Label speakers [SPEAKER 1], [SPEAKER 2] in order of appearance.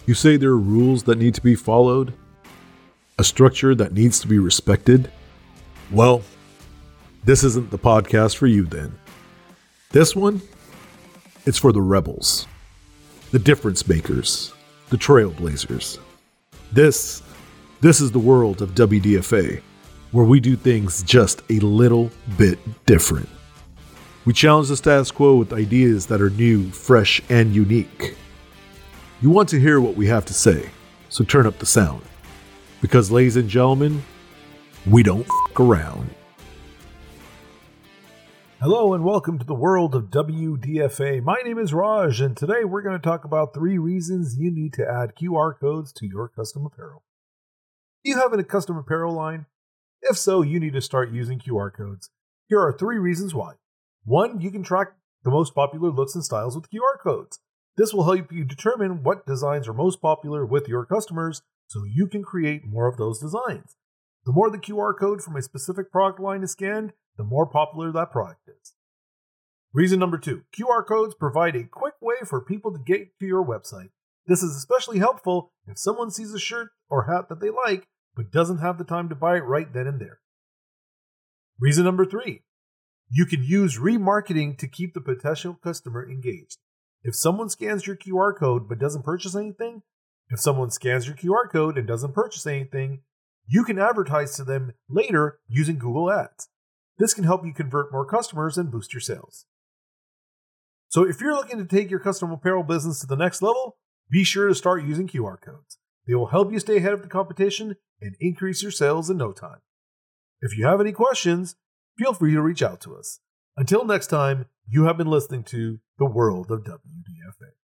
[SPEAKER 1] You say there are rules that need to be followed? A structure that needs to be respected? Well, this isn't the podcast for you then. This one, it's for the rebels, the difference makers, the trailblazers. This is the world of WDFA, where we do things just a little bit different. We challenge the status quo with ideas that are new, fresh, and unique. You want to hear what we have to say, so turn up the sound. Because, ladies and gentlemen, we don't f*** around. Hello and welcome to the world of WDFA. My name is Raj, and today we're going to talk about 3 reasons you need to add QR codes to your custom apparel. Do you have a custom apparel line? If so, you need to start using QR codes. Here are 3 reasons why. 1, you can track the most popular looks and styles with QR codes. This will help you determine what designs are most popular with your customers so you can create more of those designs. The more the QR code from a specific product line is scanned, the more popular that product is. Reason number 2, QR codes provide a quick way for people to get to your website. This is especially helpful if someone sees a shirt or hat that they like, but doesn't have the time to buy it right then and there. Reason number 3, you can use remarketing to keep the potential customer engaged. If someone scans your QR code but doesn't purchase anything, you can advertise to them later using Google Ads. This can help you convert more customers and boost your sales. So if you're looking to take your custom apparel business to the next level, be sure to start using QR codes. They will help you stay ahead of the competition and increase your sales in no time. If you have any questions, feel free to reach out to us. Until next time, you have been listening to The World of WDFA.